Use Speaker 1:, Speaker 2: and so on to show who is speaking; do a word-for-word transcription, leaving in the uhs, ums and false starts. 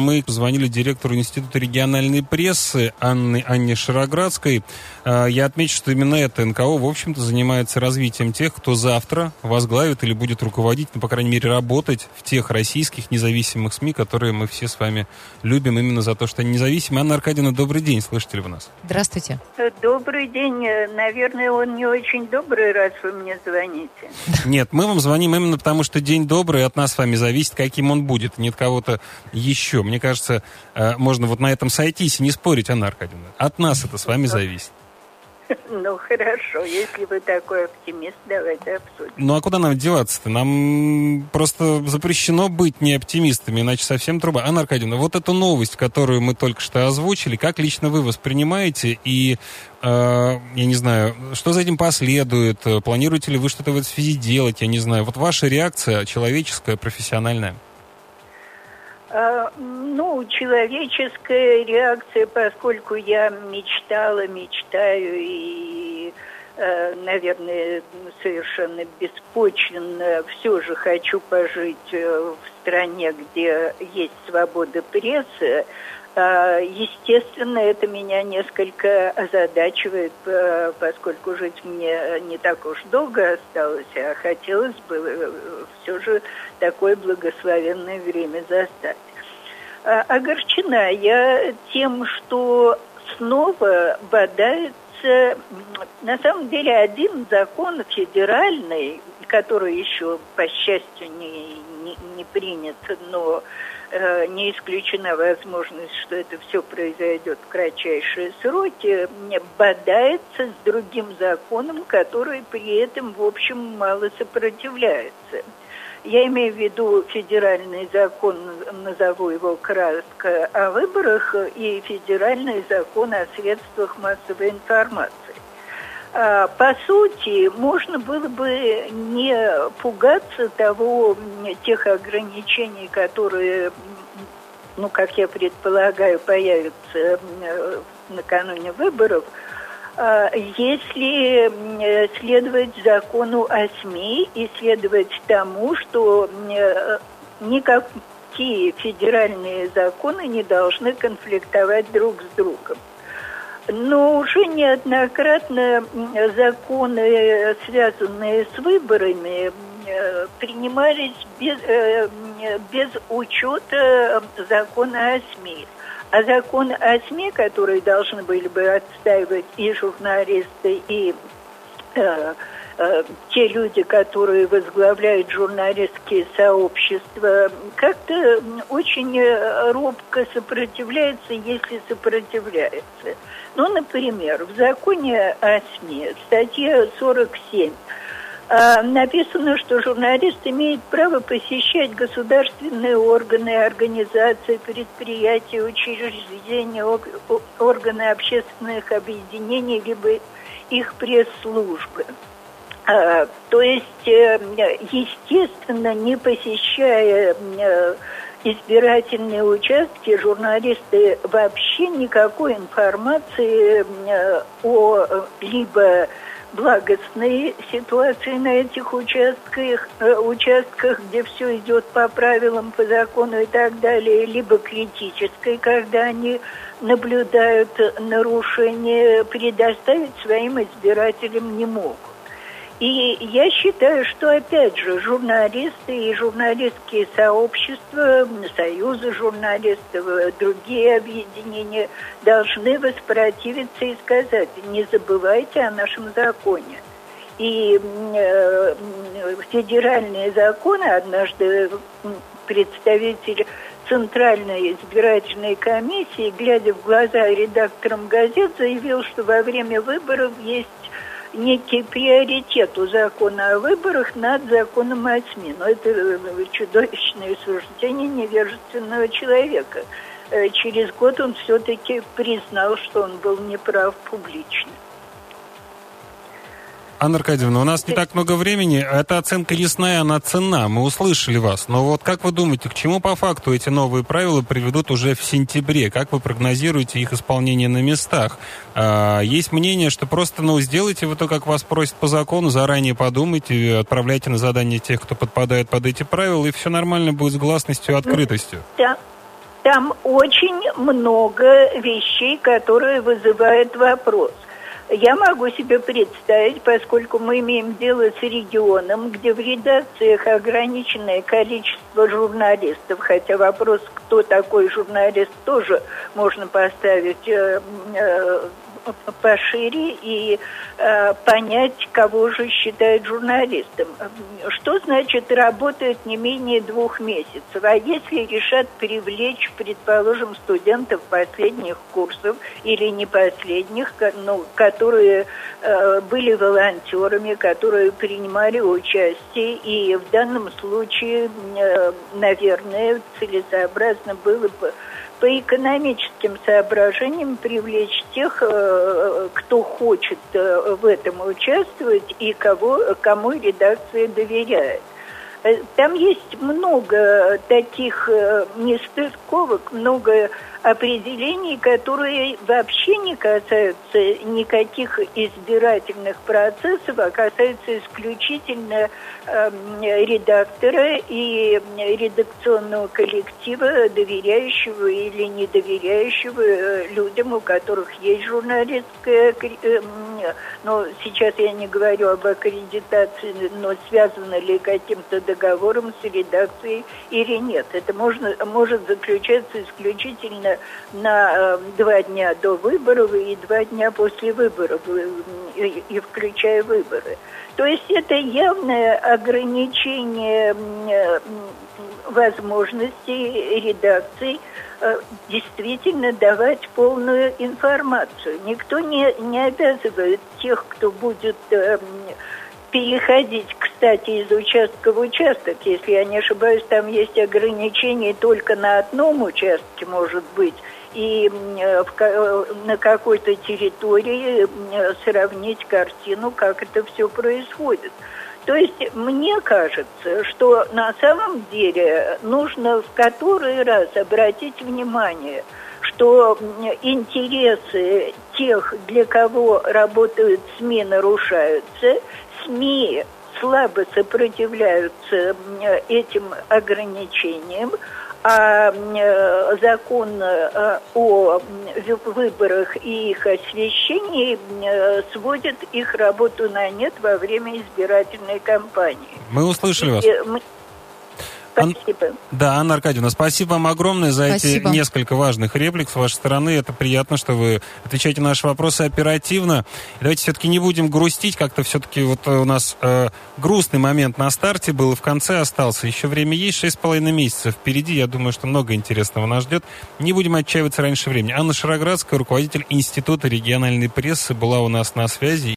Speaker 1: мы позвонили директору Института региональной прессы Анне, Анне Шароградской. Я отмечу, что именно это эн ка о, в общем-то, занимается развитием тех, кто завтра возглавит или будет руководить, ну, по крайней мере, работать в тех российских независимых СМИ, которые мы все с вами любим именно за то, что они независимы. Анна Аркадьевна, добрый день, слышите ли вы нас?
Speaker 2: Здравствуйте.
Speaker 3: Добрый день. Наверное, он не очень добрый, раз вы мне звоните.
Speaker 1: Нет, мы вам звоним именно потому, что день добрый, от нас с вами зависит, каким он будет, не от кого-то еще. Мне кажется, можно вот на этом сойтись и не спорить, Анна Аркадьевна. От нас это с вами зависит.
Speaker 3: Ну, хорошо, если вы такой оптимист, давайте обсудим.
Speaker 1: Ну, а куда нам деваться-то? Нам просто запрещено быть не оптимистами, иначе совсем труба. Анна Аркадьевна, вот эту новость, которую мы только что озвучили, как лично вы воспринимаете? И, э, я не знаю, что за этим последует? Планируете ли вы что-то в этой связи делать? Я не знаю. Вот ваша реакция человеческая, профессиональная.
Speaker 3: А, ну, человеческая реакция, поскольку я мечтала, мечтаю и, э, наверное, совершенно беспочвенно все же хочу пожить в стране, где есть свобода прессы. Естественно, это меня несколько озадачивает, поскольку жить мне не так уж долго осталось, а хотелось бы все же такое благословенное время застать. Огорчена я тем, что снова бодается, на самом деле, один закон федеральный, который еще, по счастью, не, не, не принят, но не исключена возможность, что это все произойдет в кратчайшие сроки, бодается с другим законом, который при этом, в общем, мало сопротивляется. Я имею в виду федеральный закон, назову его кратко, о выборах и федеральный закон о средствах массовой информации. По сути, можно было бы не пугаться того, тех ограничений, которые, ну, как я предполагаю, появятся накануне выборов, если следовать закону о СМИ и следовать тому, что никакие федеральные законы не должны конфликтовать друг с другом. Но уже неоднократно законы, связанные с выборами, принимались без, без учета закона о СМИ. А закон о СМИ, который должны были бы отстаивать и журналисты, и э, э, те люди, которые возглавляют журналистские сообщества, как-то очень робко сопротивляется, если сопротивляется. Ну, например, в законе о СМИ, статья сорок семь, написано, что журналист имеет право посещать государственные органы, организации, предприятия, учреждения, органы общественных объединений, либо их пресс-службы. То есть, естественно, не посещая избирательные участки, журналисты вообще никакой информации о либо благостной ситуации на этих участках, участках, где все идет по правилам, по закону и так далее, либо критической, когда они наблюдают нарушения, предоставить своим избирателям не могут. И я считаю, что, опять же, журналисты и журналистские сообщества, союзы журналистов, другие объединения должны воспротивиться и сказать: не забывайте о нашем законе. И э, федеральные законы, однажды представитель Центральной избирательной комиссии, глядя в глаза редакторам газет, заявил, что во время выборов есть некий приоритет у закона о выборах над законом о СМИ. Но это чудовищное суждение невежественного человека. Через год он все-таки признал, что он был неправ публично.
Speaker 1: Анна Аркадьевна, у нас не так много времени. Эта оценка ясная, она ценна. Мы услышали вас. Но вот как вы думаете, к чему по факту эти новые правила приведут уже в сентябре? Как вы прогнозируете их исполнение на местах? А, есть мнение, что просто, ну, сделайте вы то, как вас просят по закону, заранее подумайте, отправляйте на задание тех, кто подпадает под эти правила, и все нормально будет с гласностью и открытостью.
Speaker 3: Да. там очень много вещей, которые вызывают вопрос. Я могу себе представить, поскольку мы имеем дело с регионом, где в редакциях ограниченное количество журналистов, хотя вопрос, кто такой журналист, тоже можно поставить э, э, пошире и э, понять, кого же считают журналистом. Что значит работает не менее двух месяцев? А если решат привлечь, предположим, студентов последних курсов или не последних, ну, которые э, были волонтерами, которые принимали участие, и в данном случае, э, наверное, целесообразно было бы по экономическим соображениям привлечь тех, кто хочет в этом участвовать и кого, кому редакция доверяет. Там есть много таких нестыковок, много определений, которые вообще не касаются никаких избирательных процессов, а касаются исключительно э, редактора и редакционного коллектива, доверяющего или не доверяющего людям, у которых есть журналистская... Э, но сейчас я не говорю об аккредитации, но связано ли каким-то договором с редакцией или нет. Это можно, может заключаться исключительно на э, два дня до выборов и два дня после выборов, и, и включая выборы. То есть это явное ограничение э, возможностей редакций э, действительно давать полную информацию. Никто не, не обязывает тех, кто будет... Э, переходить, кстати, из участка в участок. Если я не ошибаюсь, там есть ограничения только на одном участке, может быть, и в, на какой-то территории сравнить картину, как это все происходит. То есть мне кажется, что на самом деле нужно в который раз обратить внимание, что интересы тех, для кого работают СМИ, нарушаются. СМИ слабо сопротивляются этим ограничениям, а закон о выборах и их освещении сводит их работу на нет во время избирательной кампании.
Speaker 1: Мы услышали вас.
Speaker 3: Мы... Спасибо.
Speaker 1: Ан... Да, Анна Аркадьевна, спасибо вам огромное за спасибо. Эти несколько важных реплик с вашей стороны. Это приятно, что вы отвечаете на наши вопросы оперативно. И давайте все-таки не будем грустить. Как-то все-таки вот у нас э, грустный момент на старте был, и в конце остался. Еще время есть, шесть с половиной месяцев впереди. Я думаю, что много интересного нас ждет. Не будем отчаиваться раньше времени. Анна Шароградская, руководитель Института региональной прессы, была у нас на связи.